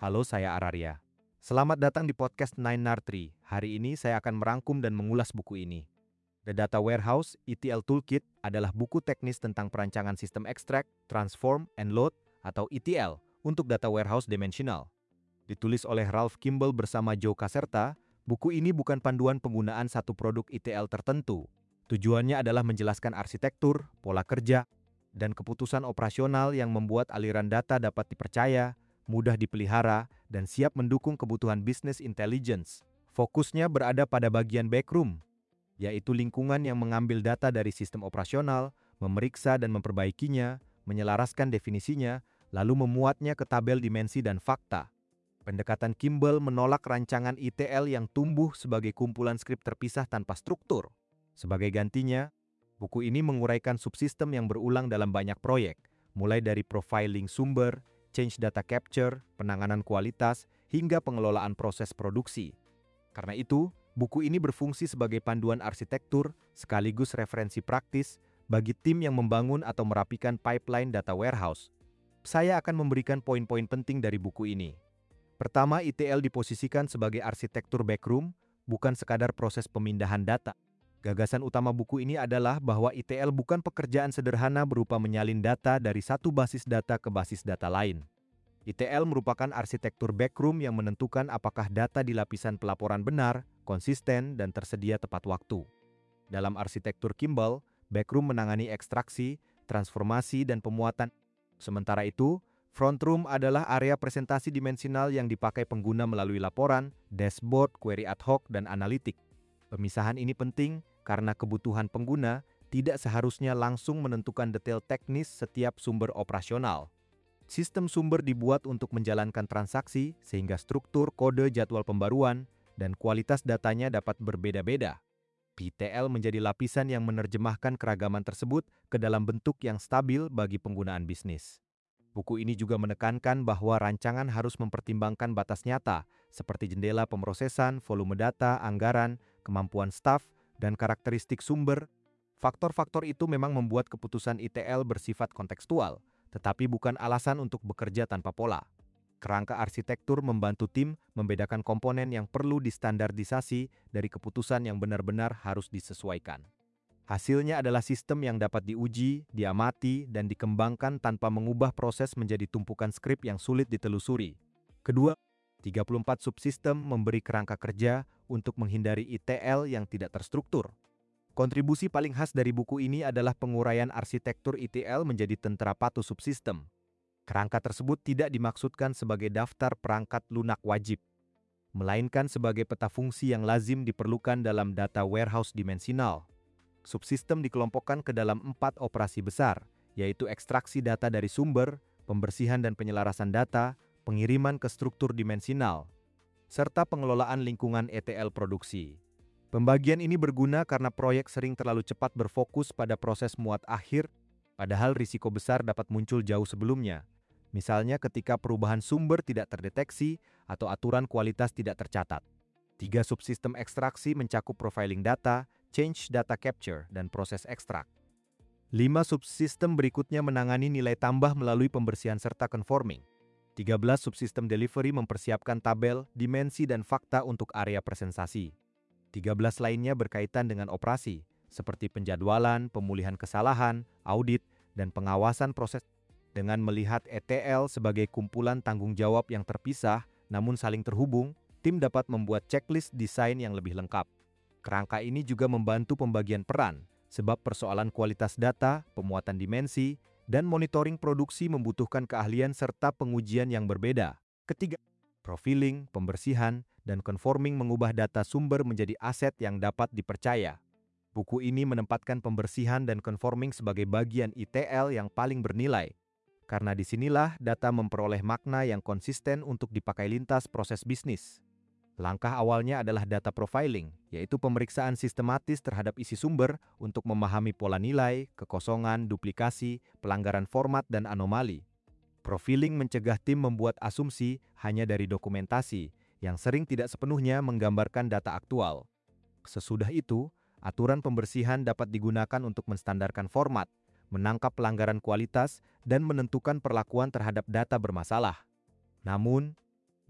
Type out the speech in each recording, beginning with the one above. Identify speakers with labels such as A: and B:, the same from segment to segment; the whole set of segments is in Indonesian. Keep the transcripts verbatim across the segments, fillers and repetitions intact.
A: Halo, saya Araria. Selamat datang di podcast Nine Nar Tree. Hari ini saya akan merangkum dan mengulas buku ini. The Data Warehouse E T L Toolkit adalah buku teknis tentang perancangan sistem extract, transform, and load atau E T L untuk data warehouse dimensional. Ditulis oleh Ralph Kimball bersama Joe Caserta, buku ini bukan panduan penggunaan satu produk E T L tertentu. Tujuannya adalah menjelaskan arsitektur, pola kerja, dan keputusan operasional yang membuat aliran data dapat dipercaya, mudah dipelihara, dan siap mendukung kebutuhan business intelligence. Fokusnya berada pada bagian backroom, yaitu lingkungan yang mengambil data dari sistem operasional, memeriksa dan memperbaikinya, menyelaraskan definisinya, lalu memuatnya ke tabel dimensi dan fakta. Pendekatan Kimball menolak rancangan E T L yang tumbuh sebagai kumpulan skrip terpisah tanpa struktur. Sebagai gantinya, buku ini menguraikan subsistem yang berulang dalam banyak proyek, mulai dari profiling sumber, change data capture, penanganan kualitas, hingga pengelolaan proses produksi. Karena itu, buku ini berfungsi sebagai panduan arsitektur sekaligus referensi praktis bagi tim yang membangun atau merapikan pipeline data warehouse. Saya akan memberikan poin-poin penting dari buku ini. Pertama, E T L diposisikan sebagai arsitektur backroom, bukan sekadar proses pemindahan data. Gagasan utama buku ini adalah bahwa E T L bukan pekerjaan sederhana berupa menyalin data dari satu basis data ke basis data lain. E T L merupakan arsitektur backroom yang menentukan apakah data di lapisan pelaporan benar, konsisten, dan tersedia tepat waktu. Dalam arsitektur Kimball, backroom menangani ekstraksi, transformasi, dan pemuatan. Sementara itu, front room adalah area presentasi dimensional yang dipakai pengguna melalui laporan, dashboard, query ad hoc, dan analitik. Pemisahan ini penting karena kebutuhan pengguna tidak seharusnya langsung menentukan detail teknis setiap sumber operasional. Sistem sumber dibuat untuk menjalankan transaksi sehingga struktur, kode, jadwal pembaruan, dan kualitas datanya dapat berbeda-beda. E T L menjadi lapisan yang menerjemahkan keragaman tersebut ke dalam bentuk yang stabil bagi penggunaan bisnis. Buku ini juga menekankan bahwa rancangan harus mempertimbangkan batas nyata, seperti jendela pemrosesan, volume data, anggaran, kemampuan staf, dan karakteristik sumber. Faktor-faktor itu memang membuat keputusan E T L bersifat kontekstual, tetapi bukan alasan untuk bekerja tanpa pola. Kerangka arsitektur membantu tim membedakan komponen yang perlu distandardisasi dari keputusan yang benar-benar harus disesuaikan. Hasilnya adalah sistem yang dapat diuji, diamati, dan dikembangkan tanpa mengubah proses menjadi tumpukan skrip yang sulit ditelusuri. Kedua, tiga puluh empat subsistem memberi kerangka kerja untuk menghindari E T L yang tidak terstruktur. Kontribusi paling khas dari buku ini adalah penguraian arsitektur E T L menjadi tentera patuh subsistem. Kerangka tersebut tidak dimaksudkan sebagai daftar perangkat lunak wajib, melainkan sebagai peta fungsi yang lazim diperlukan dalam data warehouse dimensional. Subsistem dikelompokkan ke dalam empat operasi besar, yaitu ekstraksi data dari sumber, pembersihan dan penyelarasan data, pengiriman ke struktur dimensional, serta pengelolaan lingkungan E T L produksi. Pembagian ini berguna karena proyek sering terlalu cepat berfokus pada proses muat akhir, padahal risiko besar dapat muncul jauh sebelumnya. Misalnya ketika perubahan sumber tidak terdeteksi atau aturan kualitas tidak tercatat. Tiga subsistem ekstraksi mencakup profiling data, change data capture, dan proses ekstrak. Lima subsistem berikutnya menangani nilai tambah melalui pembersihan serta conforming. tiga belas subsistem delivery mempersiapkan tabel, dimensi, dan fakta untuk area presentasi. tiga belas lainnya berkaitan dengan operasi, seperti penjadwalan, pemulihan kesalahan, audit, dan pengawasan proses. Dengan melihat E T L sebagai kumpulan tanggung jawab yang terpisah namun saling terhubung, tim dapat membuat checklist desain yang lebih lengkap. Kerangka ini juga membantu pembagian peran, sebab persoalan kualitas data, pemuatan dimensi, dan monitoring produksi membutuhkan keahlian serta pengujian yang berbeda. Ketiga, profiling, pembersihan, dan conforming mengubah data sumber menjadi aset yang dapat dipercaya. Buku ini menempatkan pembersihan dan conforming sebagai bagian E T L yang paling bernilai, karena disinilah data memperoleh makna yang konsisten untuk dipakai lintas proses bisnis. Langkah awalnya adalah data profiling, yaitu pemeriksaan sistematis terhadap isi sumber untuk memahami pola nilai, kekosongan, duplikasi, pelanggaran format, dan anomali. Profiling mencegah tim membuat asumsi hanya dari dokumentasi, yang sering tidak sepenuhnya menggambarkan data aktual. Sesudah itu, aturan pembersihan dapat digunakan untuk menstandarkan format, menangkap pelanggaran kualitas, dan menentukan perlakuan terhadap data bermasalah. Namun,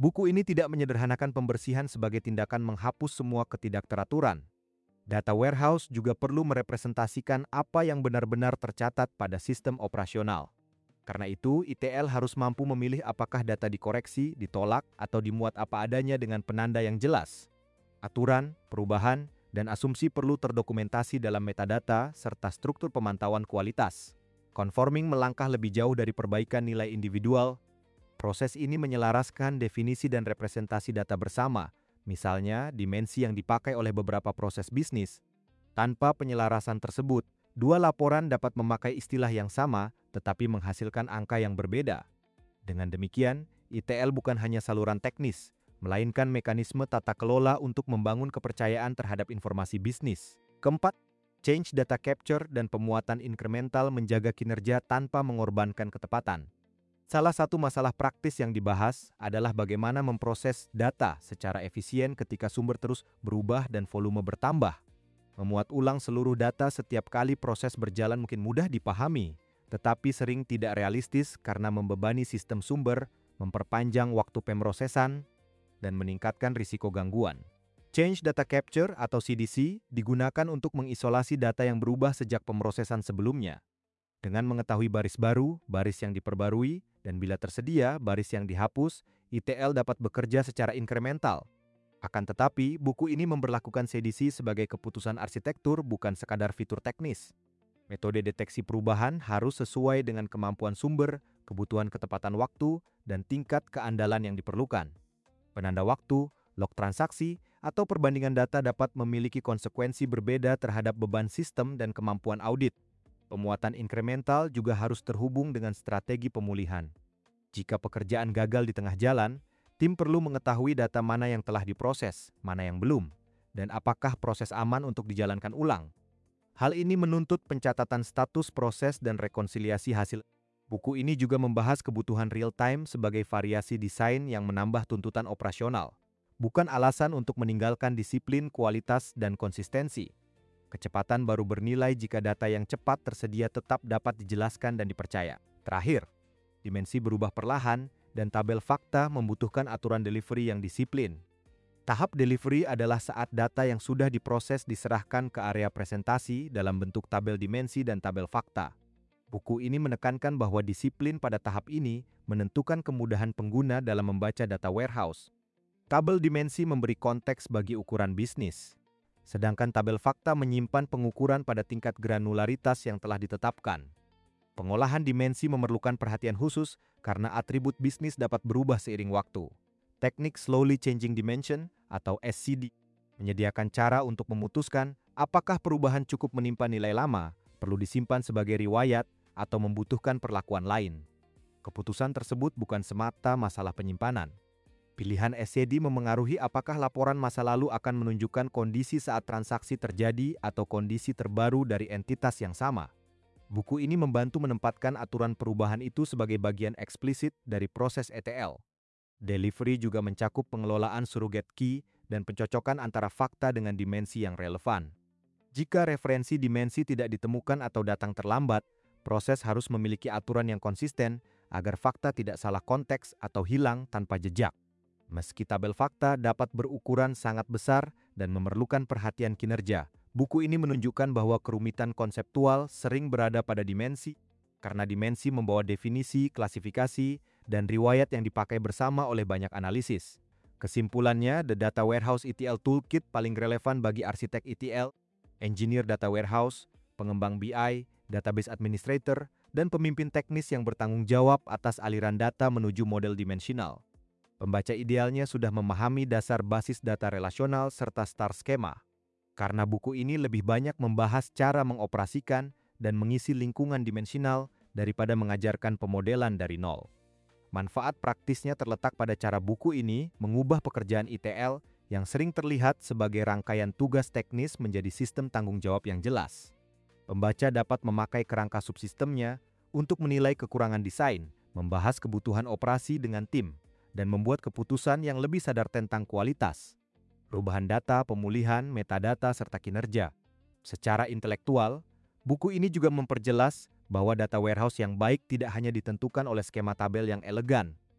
A: Buku ini tidak menyederhanakan pembersihan sebagai tindakan menghapus semua ketidakteraturan. Data warehouse juga perlu merepresentasikan apa yang benar-benar tercatat pada sistem operasional. Karena itu, E T L harus mampu memilih apakah data dikoreksi, ditolak, atau dimuat apa adanya dengan penanda yang jelas. Aturan, perubahan, dan asumsi perlu terdokumentasi dalam metadata serta struktur pemantauan kualitas. Conforming melangkah lebih jauh dari perbaikan nilai individual. Proses ini menyelaraskan definisi dan representasi data bersama, misalnya dimensi yang dipakai oleh beberapa proses bisnis. Tanpa penyelarasan tersebut, dua laporan dapat memakai istilah yang sama tetapi menghasilkan angka yang berbeda. Dengan demikian, E T L bukan hanya saluran teknis, melainkan mekanisme tata kelola untuk membangun kepercayaan terhadap informasi bisnis. Keempat, change data capture dan pemuatan inkremental menjaga kinerja tanpa mengorbankan ketepatan. Salah satu masalah praktis yang dibahas adalah bagaimana memproses data secara efisien ketika sumber terus berubah dan volume bertambah. Memuat ulang seluruh data setiap kali proses berjalan mungkin mudah dipahami, tetapi sering tidak realistis karena membebani sistem sumber, memperpanjang waktu pemrosesan, dan meningkatkan risiko gangguan. Change Data Capture atau C D C digunakan untuk mengisolasi data yang berubah sejak pemrosesan sebelumnya. Dengan mengetahui baris baru, baris yang diperbarui, dan bila tersedia, baris yang dihapus, E T L dapat bekerja secara inkremental. Akan tetapi, buku ini memberlakukan C D C sebagai keputusan arsitektur bukan sekadar fitur teknis. Metode deteksi perubahan harus sesuai dengan kemampuan sumber, kebutuhan ketepatan waktu, dan tingkat keandalan yang diperlukan. Penanda waktu, log transaksi, atau perbandingan data dapat memiliki konsekuensi berbeda terhadap beban sistem dan kemampuan audit. Pemuatan inkremental juga harus terhubung dengan strategi pemulihan. Jika pekerjaan gagal di tengah jalan, tim perlu mengetahui data mana yang telah diproses, mana yang belum, dan apakah proses aman untuk dijalankan ulang. Hal ini menuntut pencatatan status proses dan rekonsiliasi hasil. Buku ini juga membahas kebutuhan real-time sebagai variasi desain yang menambah tuntutan operasional, bukan alasan untuk meninggalkan disiplin, kualitas, dan konsistensi. Kecepatan baru bernilai jika data yang cepat tersedia tetap dapat dijelaskan dan dipercaya. Terakhir, dimensi berubah perlahan dan tabel fakta membutuhkan aturan delivery yang disiplin. Tahap delivery adalah saat data yang sudah diproses diserahkan ke area presentasi dalam bentuk tabel dimensi dan tabel fakta. Buku ini menekankan bahwa disiplin pada tahap ini menentukan kemudahan pengguna dalam membaca data warehouse. Tabel dimensi memberi konteks bagi ukuran bisnis, sedangkan tabel fakta menyimpan pengukuran pada tingkat granularitas yang telah ditetapkan. Pengolahan dimensi memerlukan perhatian khusus karena atribut bisnis dapat berubah seiring waktu. Teknik Slowly Changing Dimension atau S C D menyediakan cara untuk memutuskan apakah perubahan cukup menimpa nilai lama, perlu disimpan sebagai riwayat, atau membutuhkan perlakuan lain. Keputusan tersebut bukan semata masalah penyimpanan. Pilihan S C D memengaruhi apakah laporan masa lalu akan menunjukkan kondisi saat transaksi terjadi atau kondisi terbaru dari entitas yang sama. Buku ini membantu menempatkan aturan perubahan itu sebagai bagian eksplisit dari proses E T L. Delivery juga mencakup pengelolaan surrogate key dan pencocokan antara fakta dengan dimensi yang relevan. Jika referensi dimensi tidak ditemukan atau datang terlambat, proses harus memiliki aturan yang konsisten agar fakta tidak salah konteks atau hilang tanpa jejak. Meski tabel fakta dapat berukuran sangat besar dan memerlukan perhatian kinerja, buku ini menunjukkan bahwa kerumitan konseptual sering berada pada dimensi, karena dimensi membawa definisi, klasifikasi, dan riwayat yang dipakai bersama oleh banyak analisis. Kesimpulannya, The Data Warehouse E T L Toolkit paling relevan bagi arsitek E T L, engineer data warehouse, pengembang B I, database administrator, dan pemimpin teknis yang bertanggung jawab atas aliran data menuju model dimensional. Pembaca idealnya sudah memahami dasar basis data relasional serta star skema. Karena buku ini lebih banyak membahas cara mengoperasikan dan mengisi lingkungan dimensional daripada mengajarkan pemodelan dari nol. Manfaat praktisnya terletak pada cara buku ini mengubah pekerjaan E T L yang sering terlihat sebagai rangkaian tugas teknis menjadi sistem tanggung jawab yang jelas. Pembaca dapat memakai kerangka subsistemnya untuk menilai kekurangan desain, membahas kebutuhan operasi dengan tim, dan membuat keputusan yang lebih sadar tentang kualitas, perubahan data, pemulihan, metadata, serta kinerja. Secara intelektual, buku ini juga memperjelas bahwa data warehouse yang baik tidak hanya ditentukan oleh skema tabel yang elegan.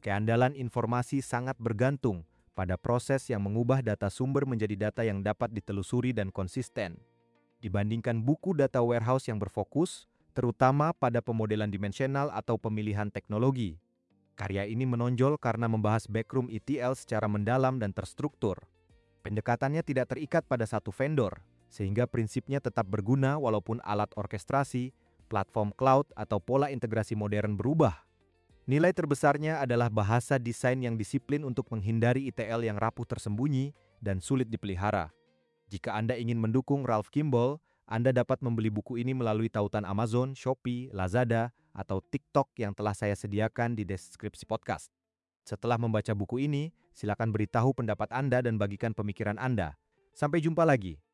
A: Keandalan informasi sangat bergantung pada proses yang mengubah data sumber menjadi data yang dapat ditelusuri dan konsisten. Dibandingkan buku data warehouse yang berfokus, terutama pada pemodelan dimensional atau pemilihan teknologi. Karya ini menonjol karena membahas backroom E T L secara mendalam dan terstruktur. Pendekatannya tidak terikat pada satu vendor, sehingga prinsipnya tetap berguna walaupun alat orkestrasi, platform cloud, atau pola integrasi modern berubah. Nilai terbesarnya adalah bahasa desain yang disiplin untuk menghindari E T L yang rapuh tersembunyi dan sulit dipelihara. Jika Anda ingin mendukung Ralph Kimball, Anda dapat membeli buku ini melalui tautan Amazon, Shopee, Lazada, atau TikTok yang telah saya sediakan di deskripsi podcast. Setelah membaca buku ini, silakan beritahu pendapat Anda dan bagikan pemikiran Anda. Sampai jumpa lagi.